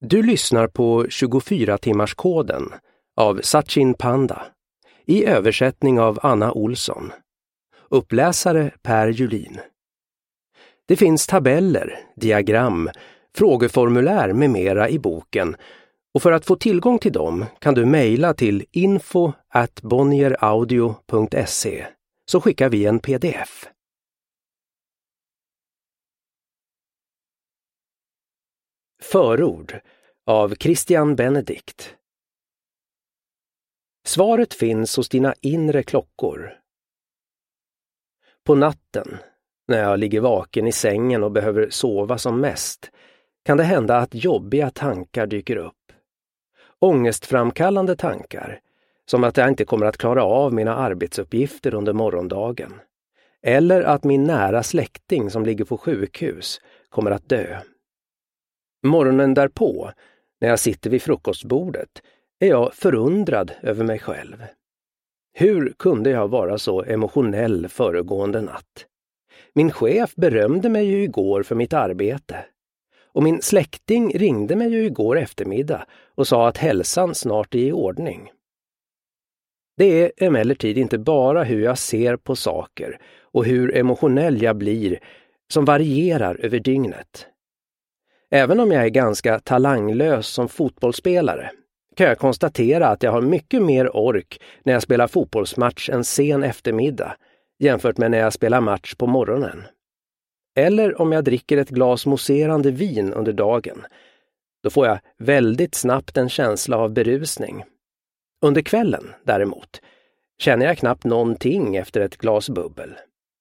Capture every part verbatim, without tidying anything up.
Du lyssnar på tjugofyra-timmarskoden av Sachin Panda i översättning av Anna Olsson. Uppläsare Per Julin. Det finns tabeller, diagram, frågeformulär med mera i boken, och för att få tillgång till dem kan du mejla till info at bonnieraudio punkt se, så skickar vi en pdf. Förord av Christian Benedict. Svaret finns hos dina inre klockor. På natten, när jag ligger vaken i sängen och behöver sova som mest, kan det hända att jobbiga tankar dyker upp. Ångestframkallande tankar, som att jag inte kommer att klara av mina arbetsuppgifter under morgondagen. Eller att min nära släkting som ligger på sjukhus kommer att dö. Morgonen därpå, när jag sitter vid frukostbordet, är jag förundrad över mig själv. Hur kunde jag vara så emotionell föregående natt? Min chef berömde mig ju igår för mitt arbete. Och min släkting ringde mig ju igår eftermiddag och sa att hälsan snart är i ordning. Det är emellertid inte bara hur jag ser på saker och hur emotionell jag blir som varierar över dygnet. Även om jag är ganska talanglös som fotbollsspelare kan jag konstatera att jag har mycket mer ork när jag spelar fotbollsmatch en sen eftermiddag jämfört med när jag spelar match på morgonen. Eller om jag dricker ett glas mousserande vin under dagen. Då får jag väldigt snabbt en känsla av berusning. Under kvällen, däremot, känner jag knappt någonting efter ett glas bubbel.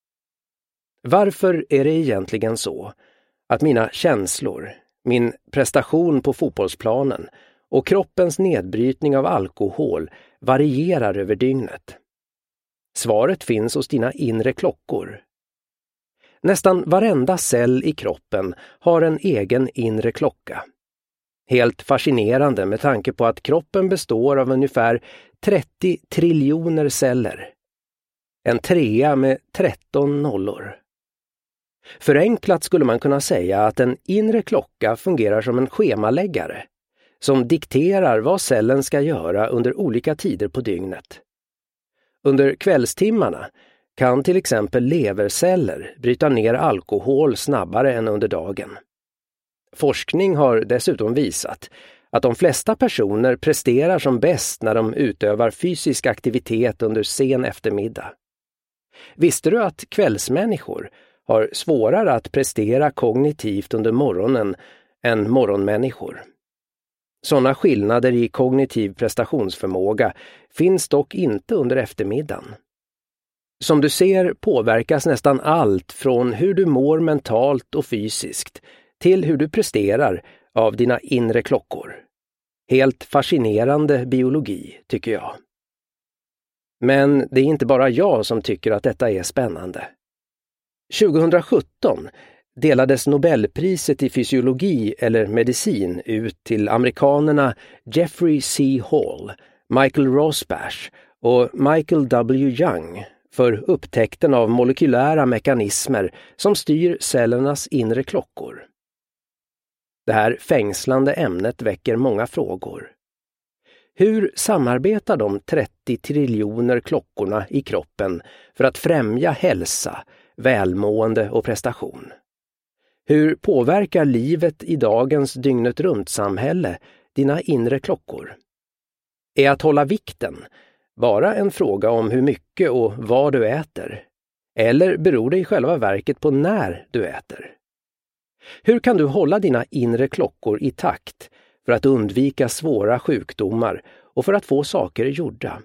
Varför är det egentligen så att mina känslor, min prestation på fotbollsplanen och kroppens nedbrytning av alkohol varierar över dygnet? Svaret finns hos dina inre klockor. Nästan varenda cell i kroppen har en egen inre klocka. Helt fascinerande med tanke på att kroppen består av ungefär trettio triljoner celler. En trea med tretton nollor. Förenklat skulle man kunna säga att en inre klocka fungerar som en schemaläggare som dikterar vad cellen ska göra under olika tider på dygnet. Under kvällstimmarna kan till exempel leverceller bryta ner alkohol snabbare än under dagen. Forskning har dessutom visat att de flesta personer presterar som bäst när de utövar fysisk aktivitet under sen eftermiddag. Visste du att kvällsmänniskor har svårare att prestera kognitivt under morgonen än morgonmänniskor? Sådana skillnader i kognitiv prestationsförmåga finns dock inte under eftermiddagen. Som du ser påverkas nästan allt från hur du mår mentalt och fysiskt till hur du presterar av dina inre klockor. Helt fascinerande biologi, tycker jag. Men det är inte bara jag som tycker att detta är spännande. tjugohundrasjutton delades Nobelpriset i fysiologi eller medicin ut till amerikanerna Jeffrey C. Hall, Michael Rosbash och Michael W. Young för upptäckten av molekylära mekanismer som styr cellernas inre klockor. Det här fängslande ämnet väcker många frågor. Hur samarbetar de trettio triljoner klockorna i kroppen för att främja hälsa, välmående och prestation? Hur påverkar livet i dagens dygnet runt samhälle dina inre klockor? Är att hålla vikten bara en fråga om hur mycket och vad du äter? Eller beror det i själva verket på när du äter? Hur kan du hålla dina inre klockor i takt för att undvika svåra sjukdomar och för att få saker gjorda?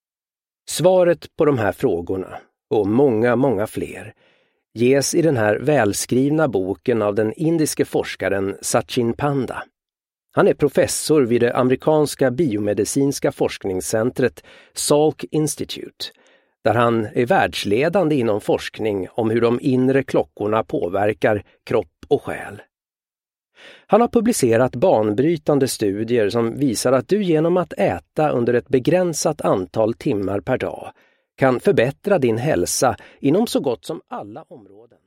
Svaret på de här frågorna, och många, många fler, ges i den här välskrivna boken av den indiske forskaren Sachin Panda. Han är professor vid det amerikanska biomedicinska forskningscentret Salk Institute, där han är världsledande inom forskning om hur de inre klockorna påverkar kropp och själ. Han har publicerat banbrytande studier som visar att du genom att äta under ett begränsat antal timmar per dag kan förbättra din hälsa inom så gott som alla områden.